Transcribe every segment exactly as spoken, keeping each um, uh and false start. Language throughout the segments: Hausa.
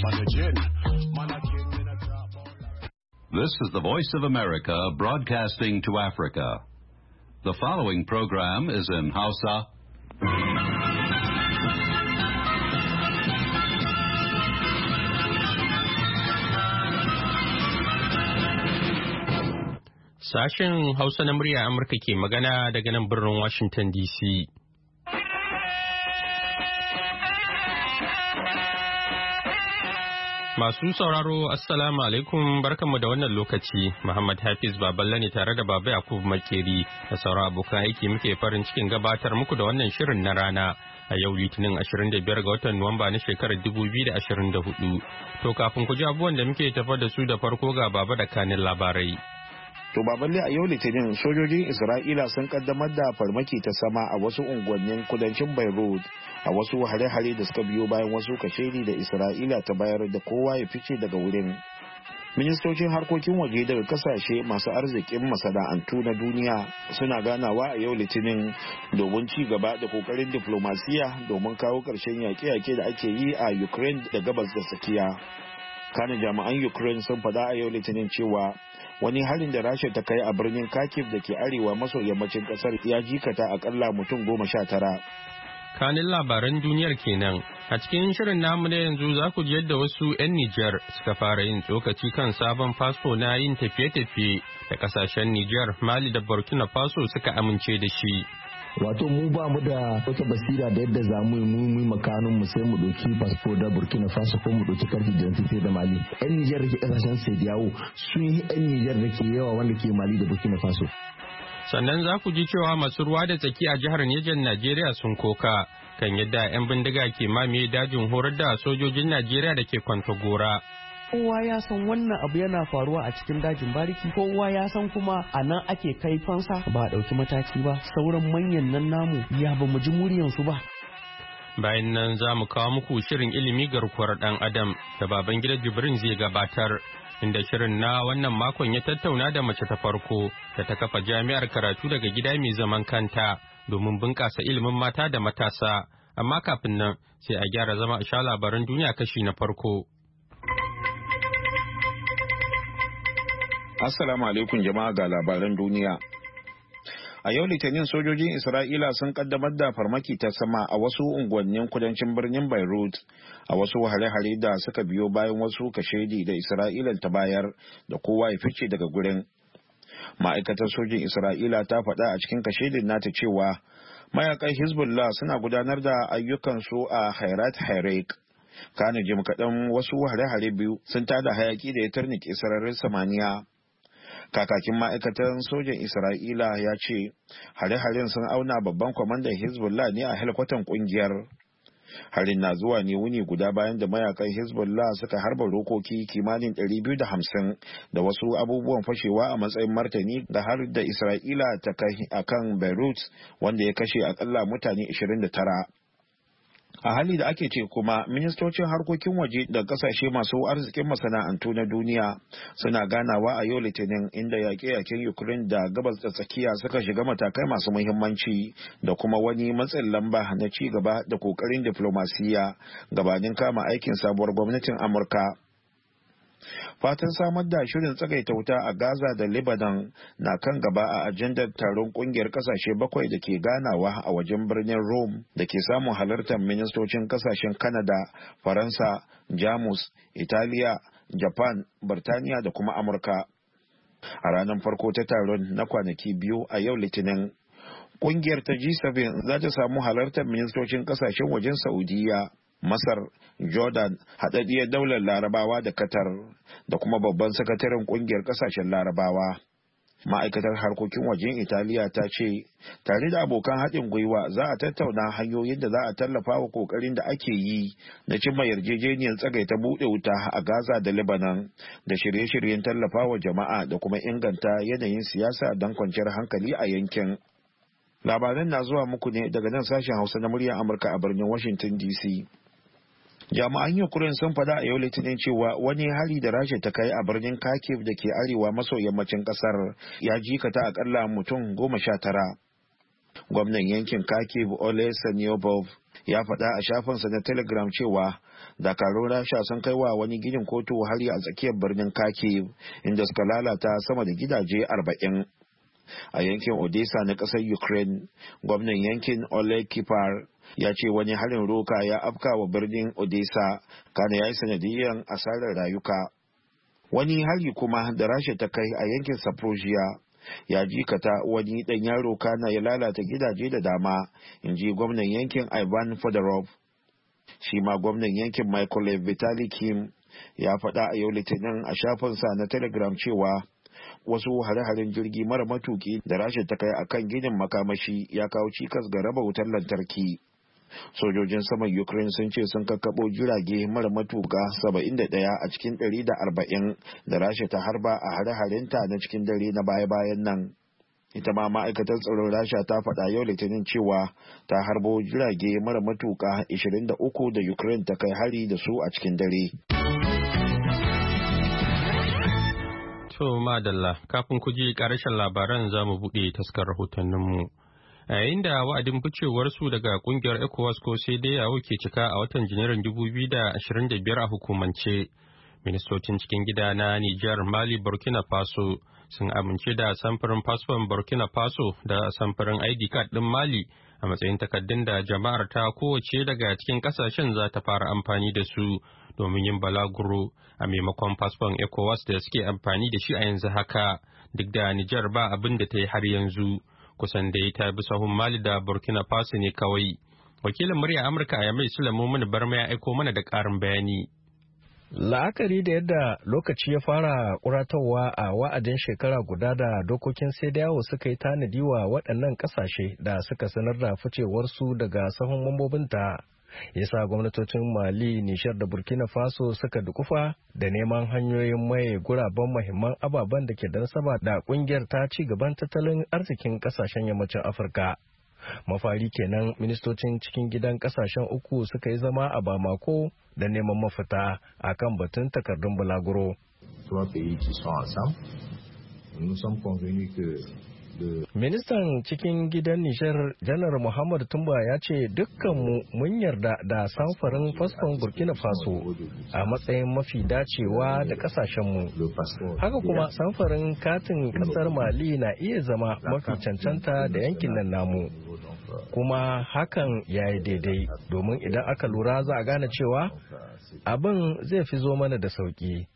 This is the Voice of America broadcasting to Africa. The following program is in Hausa. Sashen Hausa na murya Amurka ke magana daga nan birnin Washington D C. Masu sauraro Assalamu alaikum barkanmu da wannan lokaci. Muhammad Hafiz Baballe ne tare da Baba Yakub Makeri da sauran abokan aiki muke farin cikin gabatar muku da wannan shirin na rana a yau Litinin ashirin da biyar ga watan Nuwamba na shekarar dubu biyu da ashirin da hudu. To kafin ku ji abubuwan da muke tafa da su da farko ga Baba da kanin labarai. To baballe a yau Litinin sojojin Isra'ila sun kaddamar da farmaki ta sama a wasu unguwannin kudancin Beirut a wasu hare-hare da suka biyo bayan wasu kashedi da Isra'ila ta bayar da kowa ya fice daga wurin. Ministocin harkokin waje daga kasashe masu arzikin masana'antu na duniya suna ganawa a yau Litinin domin ci gaba da kokarin diplomasiya domin kawo ƙarshen yaƙe-yaƙe da ake yi a Ukraine da gabas da tsakiya. Kana jami'an Ukraine sun faɗa a yau Litinin cewa wani harin da Rasha ta kai a birnin Kharkiv da ke arewa maso yammacin kasar ya jikata akalla mutum goma sha tara. Kanin labaran duniyar kenan a cikin shirin namu na yanzu za ku ji yadda wasu 'yan Nijar suka fara yin tsokaci kan sabon fasfo na yin tafiye-tafiye da kasashen Nijar, Mali da Burkina Faso suka amince da shi. Wato mu ba mu da wata basira da yadda za mu yi mu makanin mu sai mu ɗauki fasfo da Burkina Faso ko mu ɗauki karfi da tafiye da Mali. 'Yan Nijar da ke kasashen Sediyawo sun yi 'yan Nijar da ke yawa wanda ke Mali da Burkina Faso. Sannan za ku ji cewa masu ruwa da tsaki a jihar Nijar Najeriya sun koka kan yadda 'yan bindiga ke mamaye dajin horar da sojojin Najeriya da ke Kwantagora. Kowa ya san wannan abu yana faruwa a cikin dajin bariki, kowa ya san kuma a nan ake kai fansa ba a ɗauki mataki ba, sauran manyan nan namu ya ba mu ji muryansu ba. Bayan nan za mu kawo muku shirin ilimi garkuwar ɗan adam da baban gida Jibrin zai gabatar. Inda shirin na wannan makon ya tattauna da mace ta farko da ta kafa jami'ar karatu daga gida mai zaman kanta domin bunƙasa ilimin mata da matasa. Amma kafin nan sai a gyara zama a sha labaran duniya kashi na farko. Assalamu alaikum jama'a ga labaran duniya. A yau Litinin sojojin Isra'ila sun kaddamar da farmaki ta sama a wasu unguwannin kudancin birnin Beirut a wasu hare-hare da suka biyo bayan wasu kashedi da Isra'ila ta bayar da kowa ya fice daga gurin. Ma'aikatar sojin Isra'ila ta faɗa a cikin kashedin nata cewa mayakan Hezbollah suna gudanar da ayyukansu a Hairat Hairek. Kana jim kaɗan wasu hare-hare biyu sun tada hayaki da ya tarnike sararin samaniya. Kakakin ma'aikatan sojan Isra'ila ya ce hare-haren sun auna babban kwamandan Hezbollah ne a helikwatan kungiyar. Harin na zuwa ne wuni guda bayan da mayakan Hezbollah suka harba rokoki kimanin ɗari biyu da hamsin da wasu abubuwan fashewa a matsayin martani ga har da Isra'ila ta kai a kan Beirut wanda ya kashe akalla mutane ashirin da tara. A hali da ake ce kuma ministocin harkokin waje da kasashe masu arzikin masana'antu na duniya suna ganawa a yau Litinin inda yaƙe-yaƙen Ukraine da gabas da tsakiya suka shiga matakai masu muhimmanci da kuma wani matsin lamba na ci gaba da ƙoƙarin diflomasiyya gabanin kama aikin sabuwar gwamnatin Amurka. Fatan samar da shirin tsagaita wuta a Gaza da Lebanon na kan gaba a ajandar taron kungiyar kasashe bakwai da ke ganawa a wajen birnin Rome da ke samun halartar ministocin kasashen Canada, Faransa, Jamus, Italiya, Japan, Birtaniya da kuma Amurka. A ranar farko ta taron na kwanaki biyu a yau Litinin, kungiyar ta G bakwai za ta samu halartar ministocin kasashen wajen Saudiya, Masar, Jordan, haɗaɗɗiyar daular Larabawa da Qatar da kuma babban sakataren ƙungiyar ƙasashen Larabawa. Ma'aikatar harkokin wajen Italiya ta ce, tare da abokan haɗin gwiwa za a tattauna hanyoyin da za a tallafa wa ƙoƙarin da ake yi na cimma yarjejeniyar tsagaita buɗe wuta a Gaza da Lebanon da shirye-shiryen tallafa wa jama'a da kuma inganta yanayin siyasa don kwanciyar hankali a yankin. Labaran na zuwa muku ne daga nan sashen Hausa na muryar Amurka a birnin Washington D C. Jami'an Ukraine sun faɗa a yau Litinin cewa wani hari da Rasha ta kai a birnin Kharkiv da ke arewa maso yammacin ƙasar ya jikata akalla mutum goma sha tara. Gwamnan yankin Kharkiv Ole Sanyobov ya faɗa a shafinsa na Telegram cewa dakarun rasha sun kai wa wani ginin kotu hari a tsakiyar birnin kharkiv inda suka lalata sama da gidaje arba'in. A yankin Odessa na ƙasar Ukraine, gwamnan yankin Oleg Kipar ya ce wani harin roka ya afka wa birnin Odessa kana ya yi sanadiyyar asarar rayuka. Wani hari kuma da rasha ta kai a yankin Saprosia ya jikata wani ɗan yaro kana ya lalata gidaje da dama, in ji gwamnan yankin Ivan Fedorov. Shi ma gwamnan yankin Michael Vitali Kim ya faɗa a yau Litinin a shafinsa na Telegram cewa wasu hare-haren jirgi mara matuki da rasha ta kai akan ginin makamashi ya kawo cikas ga raba wutar lantarki. Sojojin saman Ukraine sun ce sun kakkaɓo jirage mara matuka saba'in da ɗaya a cikin ɗari da arba'in da rasha ta harba a hare-harenta na cikin dare na baya-bayan nan. Ita ma ma'aikatar tsaron rasha ta faɗa yau Litinin cewa ta harbo jirage mara matuka ashirin da uku da Ukraine ta kai hari da su a cikin dare. To madalla, kafin ku ji ƙarshen labaran za mu buɗe taskar rahotanninmu. A yayin da wa'adin ficewarsu daga ƙungiyar ECOWAS ko sai dai yawo ke cika a watan Janairun dubu biyu da ashirin da biyar a hukumance, ministocin cikin gida na Nijar, Mali, Burkina Faso sun amince da samfurin fasfon Burkina Faso da samfurin I D card ɗin Mali a matsayin takardun da jama'ar ta kowace daga cikin ƙasashen za ta fara amfani da su domin yin balaguro a maimakon fasfon ECOWAS da suke amfani da shi a yanzu haka, duk da Nijar ba abin da ta yi har yanzu. Kusan da ta bi sahun Mali da Burkina Faso ne kawai. Wakilin murya Amurka a Yamai Sulaimu Muni Barma ya aiko mana da ƙarin bayani. La'akari da yadda lokaci ya fara kuratawa a wa'adin shekara guda da dokokin sai da yawo suka yi tanadi wa waɗannan ƙasashe da suka sanar da ficewarsu daga sahun mambobinta. Yasa gwamnatocin Mali, Nishar da Burkina Faso suka dukufa da neman hanyoyin maye guraben mahimman ababen da ke da nasaba da kungiyar ta ci gaban tattalin arzikin kasashen yammacin Afirka. Mafari kenan ministocin cikin gidan kasashen uku suka yi zama a Bamako da neman mafita akan batun takardun bulaguro. Ministan cikin gidan Nijar Janar Muhammad Tumba ya ce dukkanmu mun yarda da samfarin fasfon Burkina Faso a matsayin mafi dacewa da kasashenmu. Haka kuma samfarin katin kasar Mali na iya zama mafi cancanta da yankin nan namu. Kuma hakan ya yi daidai domin idan aka lura za a gane cewa abin zai fi zo mana da sauki.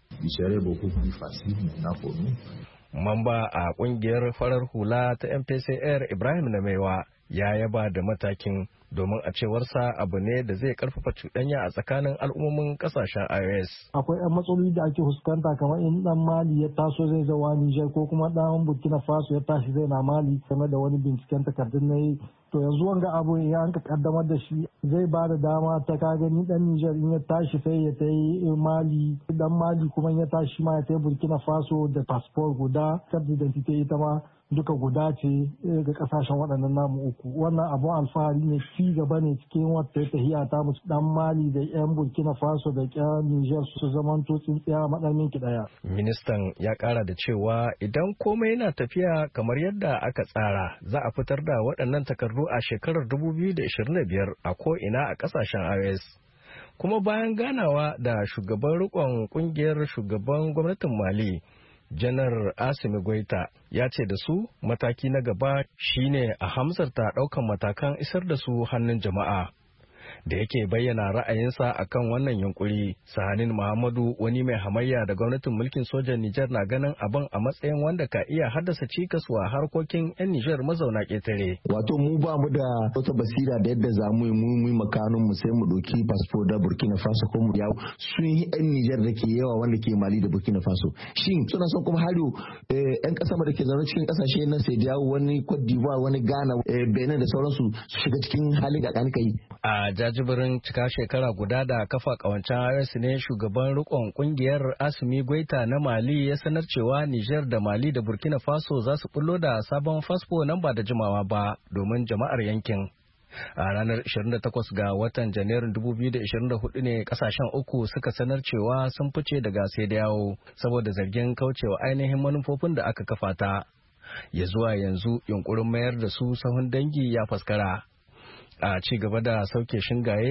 Mamba a kungiyar farar hula ta M P C R Ibrahim Namaiwa ya yaba da matakin domin a cewarsa abu ne da zai karfafa cuɗanya a tsakanin al'ummomin kasashen I O S. Akwai yan matsaloli da ake fuskanta kamar in dan Mali ya taso zai zawa Niger ko kuma dan Burkina Faso ya tashi zai na Mali game da wani binciken takardun na yi. To yanzu wanga abu ya an ka kaddamar da shi zai ba da dama ta ka gani dan Niger in ya tashi sai ya tai Mali, dan Mali kuma ya tashi ma ya tai Burkina Faso da passport guda, card identity ita ma duka guda ce ga kasashen waɗannan namu uku. Wannan abu alfahari ne, ci gaba ne cikin wata tahiya ta mu dan Mali da yan Burkina Faso da yan Niger su zamanto tsintsiya maɗamin ki ɗaya. Ministan ya ƙara da cewa idan komai yana tafiya kamar yadda aka tsara za a fitar da waɗannan takardu a shekarar dubu biyu da ashirin da biyar a ko'ina a ƙasashen I O S. Kuma bayan ganawa da shugaban riƙon ƙungiyar shugaban gwamnatin Mali, Janar Asimi Goita ya ce da su mataki na gaba shine a hamzarta ɗaukan matakan isar da su hannun jama'a. Da yake bayyana ra'ayinsa akan wannan yunkuri, Sahanin Muhammadu, wani mai hamayya da gwamnatin mulkin sojan Nijar, na ganin abin a matsayin wanda ka iya haddasa cikas wa harkokin 'yan Nijar mazauna ƙetare. Wato mu ba mu da wata basira da yadda za mu yi mu makanun mu sai mu ɗauki fasfo da Burkina Faso ko mu yawo. Sun yi 'yan Nijar da ke yawa wanda ke Mali da Burkina Faso. Shin suna son kuma har 'yan ƙasa da ke zaune cikin ƙasashe na sai yawo wani Cote d'Ivoire, wani Ghana, Benin da sauransu su shiga cikin halin da kan kai. A jajibirin cika shekara guda da kafa kawancen I O S ne shugaban rikon kungiyar Asimi Goita na Mali ya sanar cewa Niger da Mali da Burkina Faso za su bullo da sabon fasfo nan ba da jimawa ba domin jama'ar yankin. A ranar ashirin da takwas ga watan Janairun dubu biyu da ashirin da hudu ne kasashen uku suka sanar cewa sun fice daga sai da yawo saboda zargin kaucewa ainihin manufofin da aka kafa ta. Ya zuwa yanzu yunkurin mayar da su sahun dangi ya faskara. A ci gaba da sauke shingaye,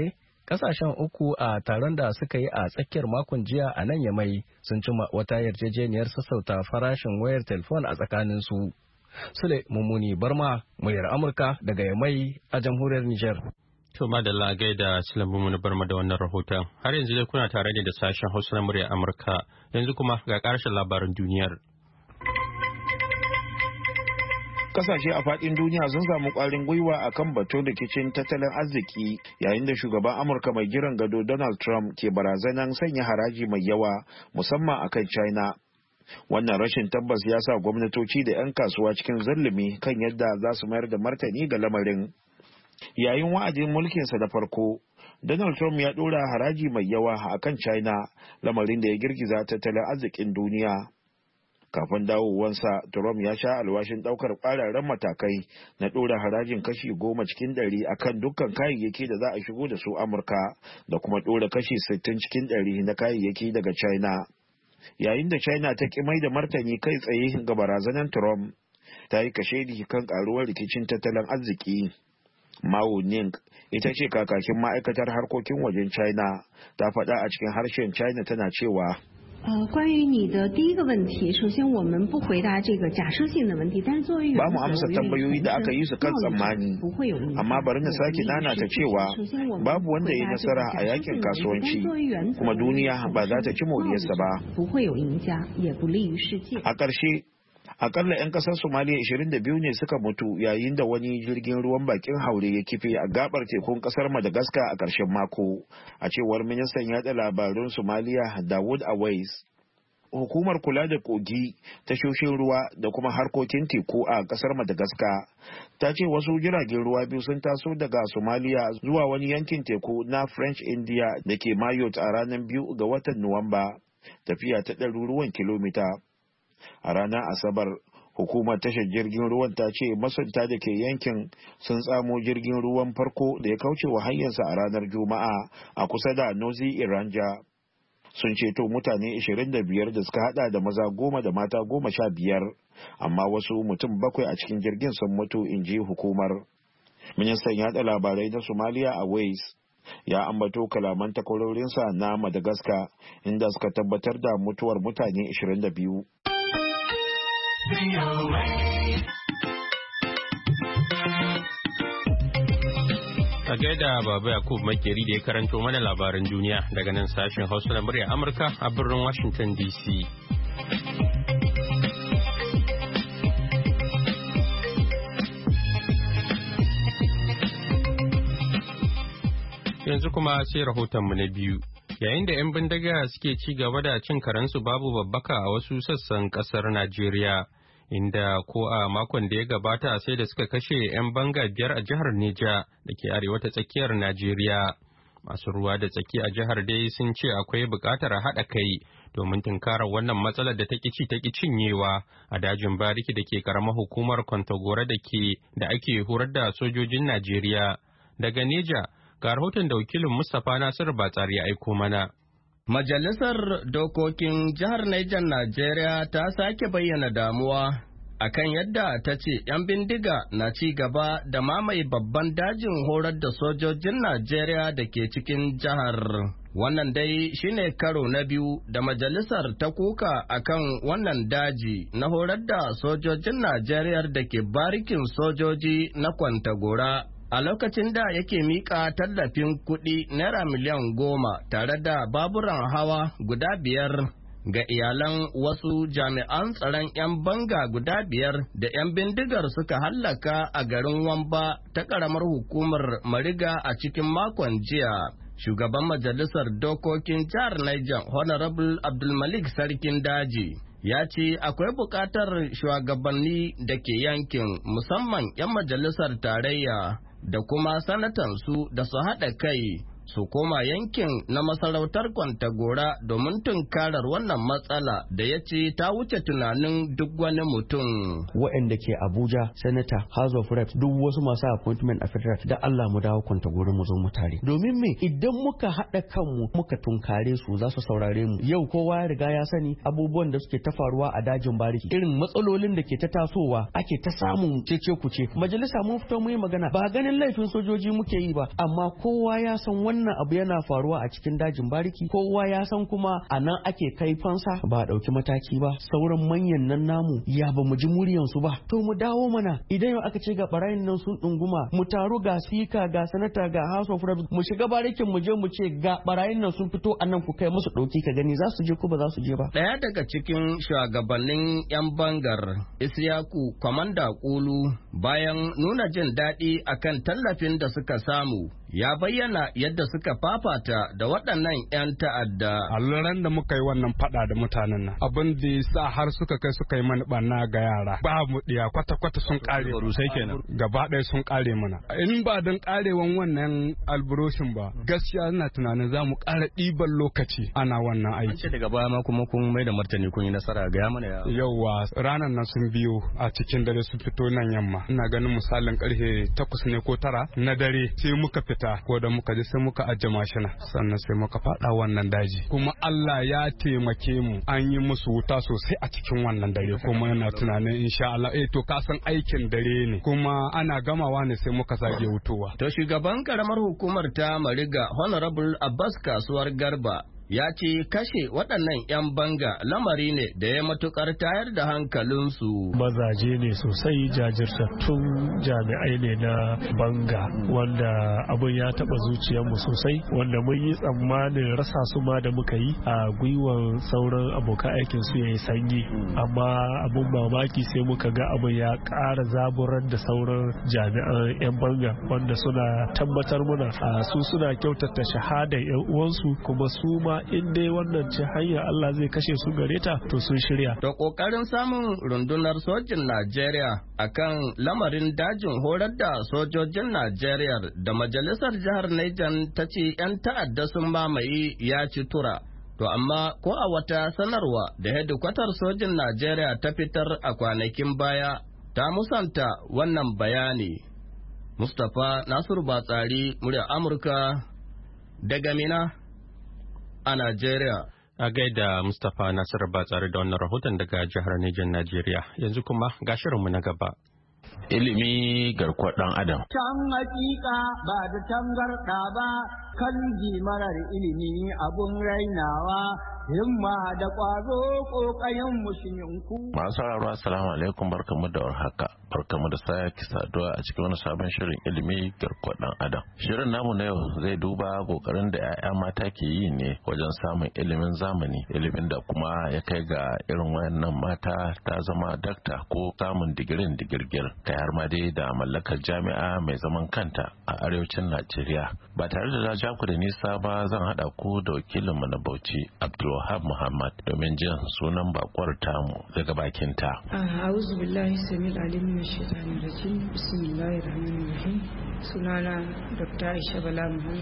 Kasashen uku a taron da suka yi a tsakiyar makon jiya a nan Yamai sun cima wata yarjejeniyar sassauta farashin wayar telefon a tsakaninsu. Sule Mummuni Barma, muryar Amurka daga Yamai a jamhuriyar Nijar. To madalla gaida Sule Mummuni Barma da wannan rahoton. Har yanzu dai kuna tare ne da sashen Hausa na muryar Amurka. Yanzu kuma ga ƙarshen labarin duniyar. Kasashe a fadin duniya sun samu kwarin gwiwa a kan batun rikicin tattalin arziki yayin da shugaban Amurka mai jiran gado Donald Trump ke barazanan sanya haraji mai yawa musamman akan China. Wannan rashin tabbas ya sa gwamnatoci da 'yan kasuwa cikin zulumi kan yadda za su mayar da martani ga lamarin. Yayin wa'adin mulkinsa da farko, Donald Trump ya ɗora haraji mai yawa akan China, lamarin da ya girgiza tattalin arzikin duniya. Kafin dawowansa, Trump ya sha alwashin daukar ƙwararren matakai na ɗora harajin kashi goma cikin ɗari akan dukkan kayayyaki da za a shigo da su Amurka da kuma ɗora kashi sittin cikin ɗari na kayayyaki daga China. Yayin da China ta ƙi mai da martani kai tsaye ga barazanar Trump, ta yi kashedi kan ƙaruwar rikicin tattalin arziki. Mao Ning, ita ce kakakin ma'aikatar harkokin wajen China, ta faɗa a cikin harshen China tana cewa, 呃，关于你的第一个问题，首先我们不回答这个假设性的问题，但是作为原则， ba mu amsa tambayoyi da aka yi su kan tsammani, amma bari na sake nanata cewa babu wanda ya yi nasara a yakin kasuwanci, kuma duniya ba za ta ci moriyarsa ba. A ƙarshe, akalla 'yan kasar Somaliya ashirin da biyu ne suka mutu yayin da wani jirgin ruwan bakin haure ya kife a gabar tekun kasar Madagascar a ƙarshen mako, a cewar ministan yada labarun Somaliya Dawood Awais. Hukumar kula da kogi, tashoshin ruwa da kuma harkokin teku a kasar Madagascar ta ce wasu jiragen ruwa biyu sun taso daga Somaliya zuwa wani yankin teku na French India da ke Mayotte a ranar biyu ga watan Nuwamba, tafiya ta ɗaruruwan kilomita. A ranar Asabar, hukumar tashar jirgin ruwan ta ce masunta da ke yankin sun tsamo jirgin ruwan farko da ya kauce wa hanyarsa a ranar Juma'a a kusa da Nozi Iranja. Sun ceto mutane ashirin da biyar da suka hada da maza goma da mata goma sha biyar, amma wasu mutum bakwai a cikin jirgin sun mutu, in ji hukumar. Ministan yaɗa labarai na Somalia a Wales ya ambato kalaman takwarorinsa na Madagascar, inda suka tabbatar da mutuwar mutane ashirin da biyu. A gaida Baba Yakub Makeri da ya karanto mana labaran duniya daga nan sashen Hausa na murya Amurka a birnin Washington D C. Yanzu kuma sai rahotonmu na biyu. Yayin da 'yan bindiga suke ci gaba da cin karensu babu babbaka a wasu sassan kasar Najeriya, inda ko a makon da ya gabata sai da suka kashe 'yan banga biyar a jihar Neja da ke arewa ta tsakiyar Najeriya. Masu ruwa da tsaki a jihar dai sun ce akwai buƙatar haɗa kai domin tunkarar wannan matsalar da ta ƙici ta ƙi cinyewa a dajin bariki da ke ƙaramar hukumar Kwantagora da ke da ake horar da sojojin Najeriya. Daga Neja, ga rahoton da wakilin Mustapha Nasiru Batsari ya aiko mana. Majalisar Dokokin Jihar Niger Najeriya ta sake bayyana damuwa akan yadda ta ce 'yan bindiga na ci gaba da mamaye babban dajin horar da sojojin Najeriya da ke cikin jihar. Wannan dai shine karo na biyu da majalisar ta kuka akan wannan daji na horar da sojojin Najeriya da ke barikin sojoji na Kwantagora. A lokacin da yake miƙa tallafin kuɗi naira miliyan goma tare da baburan hawa guda biyar ga iyalan wasu jami'an tsaron 'yan banga guda biyar da 'yan bindigar suka hallaka a garin Wamba ta ƙaramar hukumar Mariga a cikin makon jiya. Shugaban Majalisar Dokokin Jihar Niger, Honorable Abdulmalik Sarkin Daji, ya ce akwai buƙatar shugabanni da ke yankin, musamman 'yan majalisar tarayya da kuma sanatansu da su haɗa kai su koma yankin na masarautar Kwantagora domin tunkarar wannan matsala da ya ce ta wuce tunanin duk wani mutum. Waɗanda ke Abuja, Senator, House of Reps, duk wasu masu appointment a federal, da Allah mu dawo Kwantagora mu zo mu tare. Domin me idan muka haɗa kanmu muka tunkare su za su saurare mu. Yau kowa ya riga ya sani abubuwan da suke ta faruwa a dajin bariki, irin matsalolin da ke ta tasowa ake ta samun cece kuce. Majalisa mun fito mu yi magana, ba ganin laifin sojoji muke yi ba, amma kowa ya san wani wannan abu yana faruwa a cikin dajin bariki kowa ya san kuma a nan ake kai fansa ba a ɗauki mataki ba sauran manyan nan namu ya ba mu ji muryansu ba to mu dawo mana idan yau aka ce ga barayin nan sun ɗunguma mu taru ga sika ga sanata ga house of reps mu shiga barikin mu je mu ce ga barayin nan sun fito a nan ku kai musu ɗauki ka gani za su je ko ba za su je ba. Ɗaya daga cikin shugabannin 'yan bangar Isiyaku Kwamanda Kulu bayan nuna jin daɗi akan tallafin da suka samu ya bayyana yadda suka fafata da waɗannan 'yan ta'adda. A ran da muka yi wannan fada da mutanen nan abin da ya sa har suka kai suka yi mana ɓanna ga yara ba mu ɗiya kwata-kwata sun ƙare gaba ɗaya sun ƙare mana in ba don ƙarewan wannan alburoshin ba gaskiya ina tunanin za mu ƙara ɗiban lokaci ana wannan aiki. An ce daga baya ma kuma kun mai da martani kun yi nasara ga ya mana ya. Yauwa ranar nan sun biyo a cikin dare sun fito nan yamma ina ganin misalin ƙarfe takwas ne ko tara na dare sai muka fita ko da muka je sai muka ajiye mashina sannan sai muka fada wannan daji kuma Allah ya taimake mu an yi musu wuta sosai a cikin wannan dare kuma yana tunanin insha Allah eh to ka san aikin dare ne kuma ana gamawa ne sai muka sake wutowa. To shugaban karamar hukumar ta Mariga Honorable Abbas Kasuwar Garba ya ce kashe waɗannan 'yan banga lamari ne da ya matukar tayar da hankalinsu. Mazaje ne sosai jajirtattun jami'ai ne na banga wanda abin ya taɓa zuciyarmu sosai wanda mun yi tsammanin rasa su ma da muka yi a gwiwan sauran abokan aikin su ya yi sanyi amma abin mamaki sai muka ga abin ya ƙara zaburar da sauran jami'an 'yan banga wanda suna tabbatar muna su suna kyautata shahadar 'yan uwansu kuma su ma in dai wannan ce hanyar Allah zai kashe su gare ta to sun shirya. Da kokarin samun rundunar sojin Najeriya akan lamarin dajin horar da sojojin Najeriya da majalisar jihar Niger ta ce 'yan ta'adda sun mamaye ya ci tura. To amma ko a wata sanarwa da hedikwatar sojin Najeriya ta fitar a kwanakin baya ta musanta wannan bayani. Mustapha Nasiru Batsari, murya Amurka daga Mina a Najeriya. A gaida Mustapha Nasir Batsari da wannan rahoton daga jihar Nijar Najeriya. Yanzu kuma ga shirinmu na gaba. Ilimi garkuwar ɗan Adam. Can hakika ba da tangarɗa ba kan marar ilimi abun rainawa himma da ƙwazo ƙoƙayen musulminku. Masu sauraro assalamu alaikum barkamu da warhaka. Barkamu da sake saduwa a cikin wani sabon shirin ilimi garkuwar ɗan Adam. Shirin namu na yau zai duba ƙoƙarin da 'ya'ya mata ke yi ne wajen samun ilimin zamani, ilimin da kuma ya kai ga irin wayannan mata ta zama dakta ko samun digirin digirgir kai har ma dai da mallakar jami'a mai zaman kanta a arewacin Najeriya. Ba tare da ja ku da nisa ba zan haɗa ku da wakilinmu na Bauchi Abdulwahab Muhammad domin jin sunan bakwar tamu daga bakin ta. A'udhu billahi samil alim min shaitanir rajim. Bismillahir rahmanir rahim. Sunana Doctor Aisha Bala Muhammad,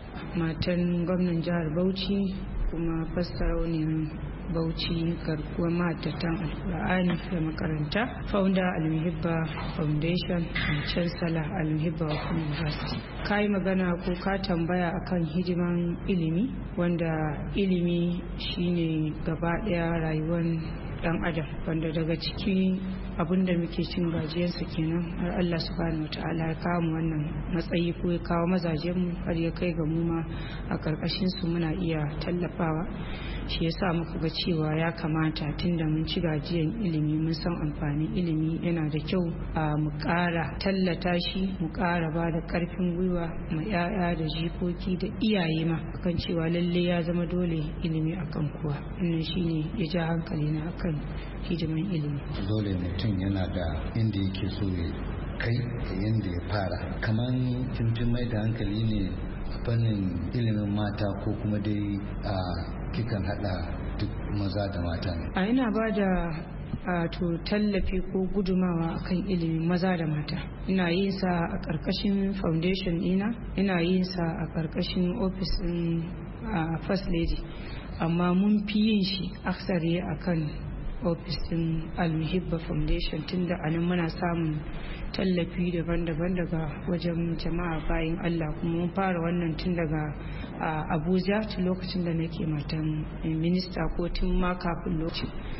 matan gwamnan jihar Bauchi kuma fassarauniyar Bauchi garkuwar ma'aikatan Alkur'ani da makaranta, founder Al-Muhibba Foundation and Chancellor Al-Muhibba Open University. Ka yi magana ko ka tambaya akan hidiman ilimi, wanda ilimi shine gaba daya rayuwar dan adam, wanda daga ciki abinda muke cin gajiyarsa kenan har Allah subhanahu wataala ya kawo mu wannan matsayi ko ya kawo mazajen mu har ya kai ga mu ma a karkashin su muna iya tallafawa. Shi yasa muka ga cewa ya kamata tunda mun ci gajiyan ilimi mun san amfanin ilimi yana da kyau a mu ƙara tallata shi, mu ƙara ba da ƙarfin gwiwa ma 'ya'ya da jikoki da iyaye ma akan cewa lalle ya zama dole ilimi akan kowa. Wannan shine ya ja hankali na akan hidiman ilimi. Dole mutum yana da inda yake so ya kai da yanda ya fara, kamar kin mai da hankali ne fannin ilimin mata ko kuma dai a kikan hada duk maza da mata ne? A ina ba da a to tallafi ko gudumawa akan ilimin maza da mata. Ina yin sa a ƙarƙashin foundation ina, ina yin sa a ƙarƙashin office ɗin first lady, amma mun fi yin shi aksari akan office ɗin Al-Muhibba Foundation, tunda anan muna samun tallafi daban-daban daga wajen jama'a bayan Allah, kuma mun fara wannan tun daga Abuja tun lokacin da nake matan minista ko tun ma kafin lokacin.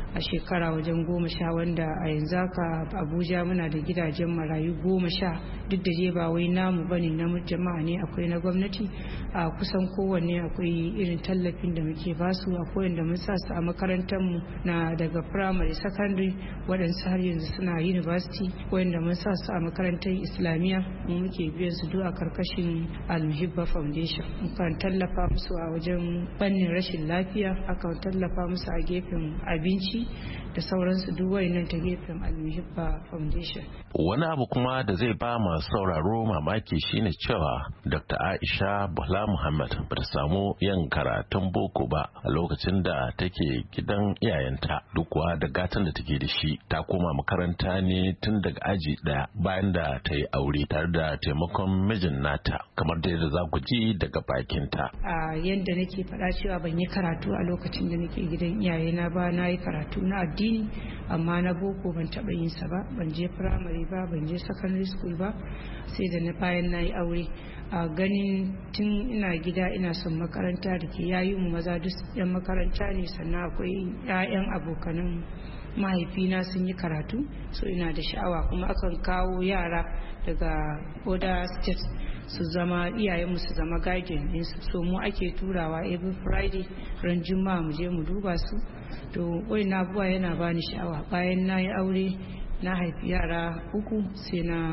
a shekara wajen goma sha, wanda a yanzu haka Abuja muna da gidajen marayu goma sha, duk da dai ba wai namu bane na jama'a ne, akwai na gwamnati. A kusan kowanne akwai irin tallafin da muke basu, akwai wanda mun sa su a makarantar mu na daga primary secondary, waɗansu har yanzu suna university, wanda mun sa su a makarantar islamiyya mu muke biyan su duk a karkashin Al-Muhibba Foundation. Mukan tallafa musu a wajen fannin rashin lafiya, akan tallafa musu a gefen abinci da sauransu, duk wayannan ta gefen Al-Muhibba Foundation. Wani abu kuma da zai ba masu sauraro mamaki shine cewa Doctor Aisha Bala Muhammad bata samu yin karatun boko ba a lokacin da take gidan iyayenta, duk kuwa da gatan da take da shi. Ta koma makaranta ne tun daga aji daya bayan da ta yi aure tare da taimakon mijin nata, kamar da yadda za ku ji daga bakinta. A yadda nake faɗa cewa ban yi karatu a lokacin da nake gidan iyayena ba, na yi karatu na addini amma na boko ban taɓa yin sa ba. Ban je primary ba, ban je secondary school ba, sai da na bayan na yi aure. A ganin tun ina gida ina son makaranta, da ke yayi mu maza duk yan makaranta ne, sannan akwai 'ya'yan abokanan mahaifina sun yi karatu, so ina da sha'awa. Kuma akan kawo yara daga other states su zama iyayenmu, su zama guardian ɗinsu, so mu ake turawa every Friday ran Juma'a mu je mu duba su. To wai na buwa yana bani sha'awa. Bayan na yi aure na haifi yara uku, sai na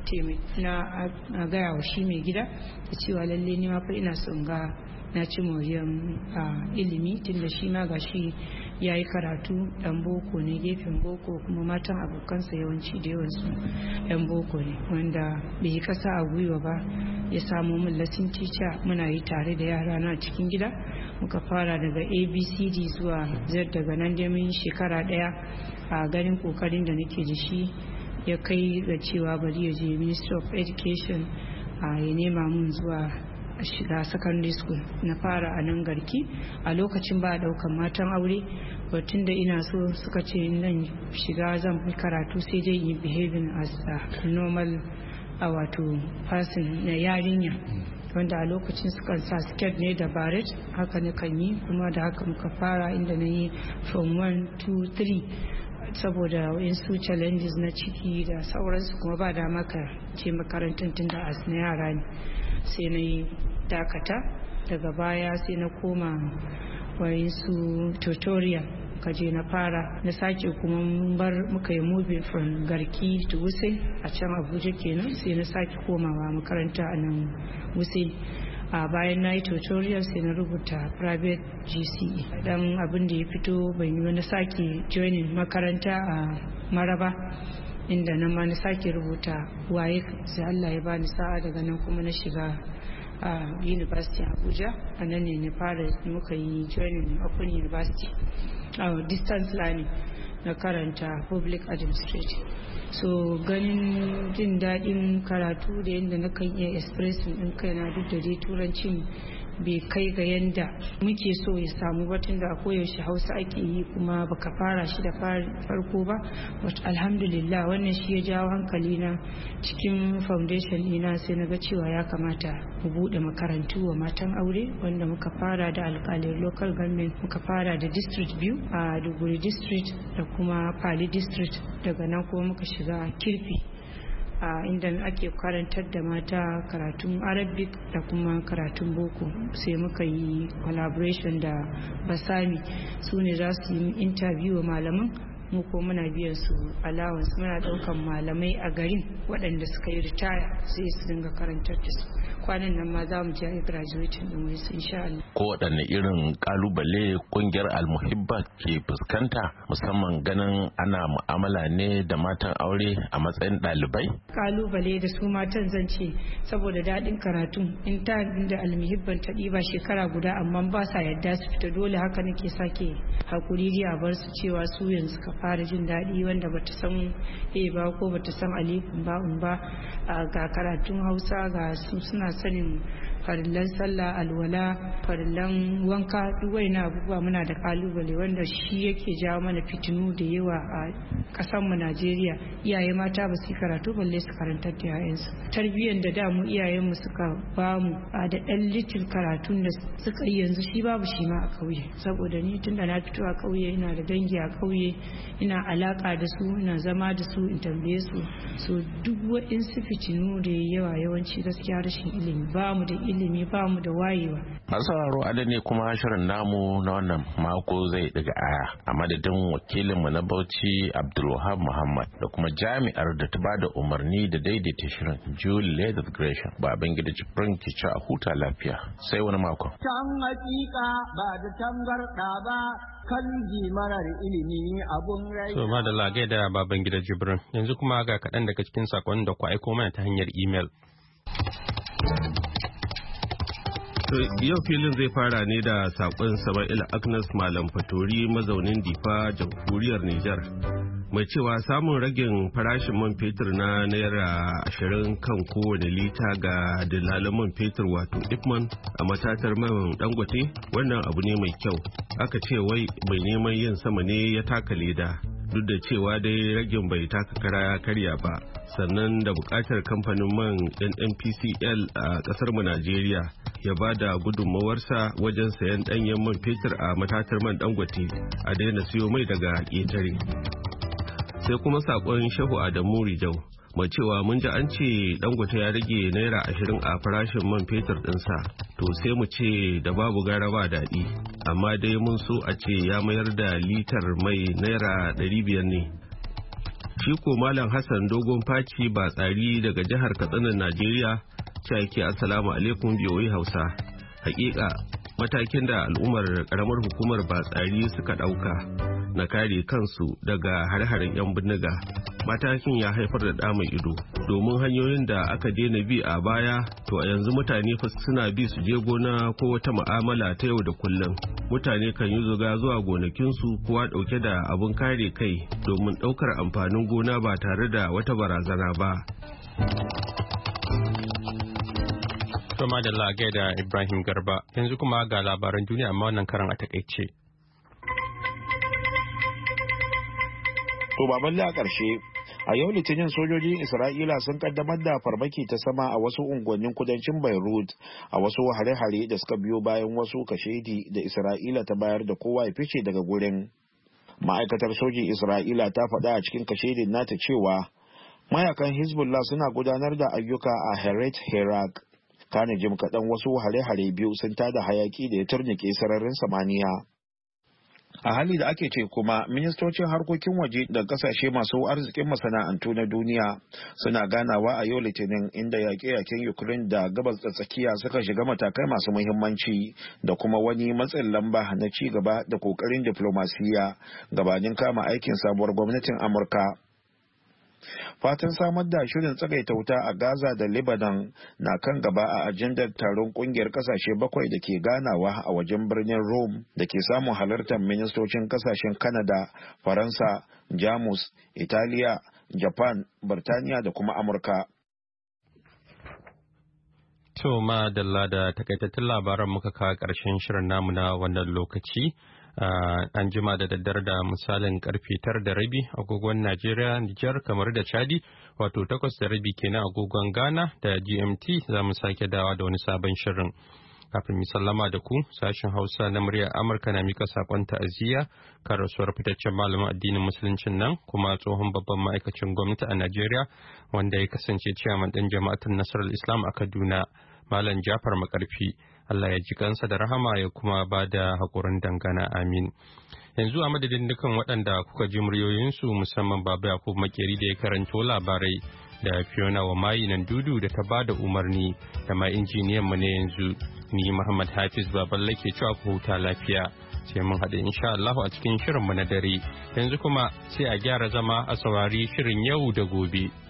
na gaya wa shi mai gida da cewa lalle ni ma fa ina son ga na ci moriyar ilimi, tunda shi ma ga shi ya yi karatu dan boko ne, gefen boko, kuma matan abokansa yawanci da yawansu yan boko ne, wanda bai yi kasa a gwiwa ba ya samu min lesson teacher. Muna yi tare da yara na cikin gida, muka fara daga A B C D zuwa Z. Daga nan dai mun shekara daya a ganin kokarin da nake da shi ya kai ga cewa bari ya je Ministry of Education a ya nema mun zuwa a shiga secondary school. Na fara a nan Garki, a lokacin ba a daukan matan aure, batun da ina so suka ce nan shiga zan fi karatu sai dai yi behaving as a normal a wato person na yarinya, wanda a lokacin sukan sa skirt ne da baret, haka na kan yi, kuma da haka muka fara, inda na yi from one two three, saboda wayansu challenges na ciki da sauransu, kuma ba da maka ce makarantar tun da as na yara ne, sai na yi dakata. Daga baya sai na koma wayansu tutorial, kaje na fara na sake kuma mun bar muka yi moving from Garki to Wuse a can Abuja kenan, sai na sake komawa makaranta a nan Wuse. A bayan na yi tutorial sai na rubuta private G C E, dan abin da ya fito ban yi wani sake joining makaranta a Maraba, inda nan ma na sake rubuta waye, sai Allah ya bani sa'a. Daga nan kuma na shiga a University Abuja, a nan ne na fara muka yi joining Open University a distance learning, na karanta public administration. So ganin jin daɗin karatu da yadda na kan iya expressing ɗin kaina, duk da dai turancin bai kai ga yanda muke so ya samu ba, tunda a koyaushe Hausa ake yi kuma baka fara shi da farko ba. But alhamdulillah wannan shi ya jawo hankali na cikin foundation ɗina, sai na ga cewa ya kamata mu buɗe makarantu wa matan aure, wanda muka fara da alƙalai local government, muka fara da district biyu a Duguri district da kuma Pali district. Daga nan kuma muka shiga Kirfi, a inda ake karantar da mata karatun Arabic da kuma karatun boko. Sai muka yi collaboration da Basami, su ne za su yi interview wa malaman, mu ko muna biyan su allowance, muna daukan malamai a garin waɗanda suka yi ritaya sai su dinga karantar da su. Kwanan nan ma za mu je graduation din wai insha Allah. Ko waɗanne irin kalubale kungiyar Al-Muhibba ke fuskanta, musamman ganin ana mu'amala ne da matan aure a matsayin ɗalibai? Kalubale da su matan zan ce, saboda daɗin karatu in ta da Al-Muhibban ta ɗiba shekara guda amma ba sa yadda su fita, dole haka nake sake hakuri a bar su cewa su yanzu ka fara jin daɗi, wanda bata san eh ba ko bata san alifin ba un ba ga karatun Hausa, ga su suna sanin farillan sallah, alwala, farillan wanka, duk waina abubuwa muna da kalubale wanda shi yake jawo mana fitinu da yawa a ƙasar mu Najeriya. Iyaye mata ba su karatu balle su karantar da yayansu. Tarbiyyar da da mu iyayenmu suka bamu a da ɗan litil karatun da suka yi yanzu shi babu shi ma a ƙauye. Saboda ni tunda na fito a ƙauye ina da dangi a ƙauye, ina alaka da su, ina zama da su, in tambaye su. So duk waɗansu fitinu da yawa yawanci gaskiya rashin ilimi, ba mu da ilimi, ba mu da wayewa. Masu sauraro a ne kuma shirin namu na wannan mako zai daga aya a madadin wakilinmu na Bauchi Abdulwahab Muhammad da kuma jami'ar da ta bada umarni da daidaita shirin Julie Leather Gresham. Baban gida Jibrin ki ci a huta lafiya sai wani mako. Can hakika ba da tangarda ba kan ji marar ilimi abun rai. So ma da lagai da baban gida Jibrin, yanzu kuma ga kaɗan daga cikin sakon da ku aiko mana ta hanyar email. To yau filin zai fara ne da sakon Sama'il Agnes Malam Fatori mazaunin Difa, Jamhuriyar Nijar. Mai cewa samun ragin farashin man fetur na naira ashirin kan kowane lita ga dalalan man fetur wato Ipman a matatar man Dangote wannan abu ne mai kyau. Aka ce wai mai neman yin sama ne ya taka leda. Duk da cewa dai ragin bai taka kara ya karya ba, sannan da bukatar kamfanin man N N P C L a kasar mu Najeriya ya ba da gudunmawarsa wajen sayan danyen man fetur a matatar man Dangote a daina siyo mai daga ƙetare. Sai kuma sakon Shehu Adamu Rijau mai cewa mun ji an ce Dangote ya rage naira ashirin a farashin man fetur ɗinsa, to sai mu ce da babu gara ba daɗi, amma dai mun so a ce ya mayar da litar mai naira ɗari biyar ne. Shi ko Malam Hassan Dogon Faci ba tsari daga jihar Katsina Najeriya cewa yake assalamu alaikum biyoyi Hausa. Hakika matakin da al'ummar karamar hukumar ba tsari suka ɗauka na kare kansu daga har-haren 'yan bindiga, matakin ya haifar da ɗa mai ido, domin hanyoyin da aka daina bi a baya to a yanzu mutane fa suna bi su je gona ko wata mu'amala ta yau da kullum. Mutane kan yi zuga zuwa gonakinsu kowa ɗauke da abun kare kai domin ɗaukar amfanin gona ba tare da wata barazana ba. Toma da lagai da Ibrahim Garba, yanzu kuma ga labaran duniya amma wannan karan a takaice. To baballe a ƙarshe, a yau litinin sojojin Isra'ila sun kaddamar da farmaki ta sama a wasu unguwannin kudancin Beirut a wasu hare-hare da suka biyo bayan wasu kashedi da Isra'ila ta bayar da kowa ya fice daga gurin. Ma'aikatar sojin Isra'ila ta faɗa a cikin kashedin nata cewa mayakan Hezbollah suna gudanar da ayyuka a Heret Herak. Kane jim kaɗan wasu hare-hare biyu sun tada hayaki da ya turnike sararin samaniya. A hali da ake ce kuma ministocin harkokin waje da kasashe masu arzikin masana'antu na duniya suna ganawa a yau litinin inda yaƙe-yaƙen Ukraine da gabas da tsakiya suka shiga matakai masu muhimmanci da kuma wani matsin lamba na ci gaba da ƙoƙarin diflomasiyya gabanin kama aikin sabuwar gwamnatin Amurka. Fatan samar da shirin tsagaita wuta a Gaza da Lebanon na kan gaba a ajandar taron kungiyar kasashe bakwai da ke ganawa a wajen birnin Rome da ke samun halartar ministocin kasashen Canada, Faransa, Jamus, Italiya, Japan, Birtaniya da kuma Amurka. To ma dalla da takaitattun labaran muka kawo ƙarshen shirin namu na wannan lokaci. Uh, an jima da daddare da misalin karfe tara da rabi agogon Najeriya, Nijar, kamar da Chadi, wato takwas da rabi kenan agogon Ghana da G M T za mu sake dawa da wani sabon shirin. Kafin mi sallama da ku, sashen Hausa na muryar Amurka na mika sakon ta'aziyya kan rasuwar fitaccen malamin addinin musuluncin nan kuma tsohon babban ma'aikacin gwamnati a Najeriya wanda ya kasance ciyaman ɗin jama'atul Nasarar Islam a Kaduna, Malam Jafar Makarfi. Allah ya ji kansa da rahama ya kuma ba da haƙurin dangana, amin. Yanzu a madadin dukan waɗanda kuka ji muryoyinsu musamman Baba Yakubu Makeri da ya karanto labarai da Fiona Wamayi nan dudu da ta ba da umarni da ma injiniyan mu ne yanzu ni Muhammad Hafiz Baballe ke cewa ku huta lafiya sai mun haɗu insha Allah a cikin shirin mu na dare. Yanzu kuma sai a gyara zama a saurari shirin yau da gobe.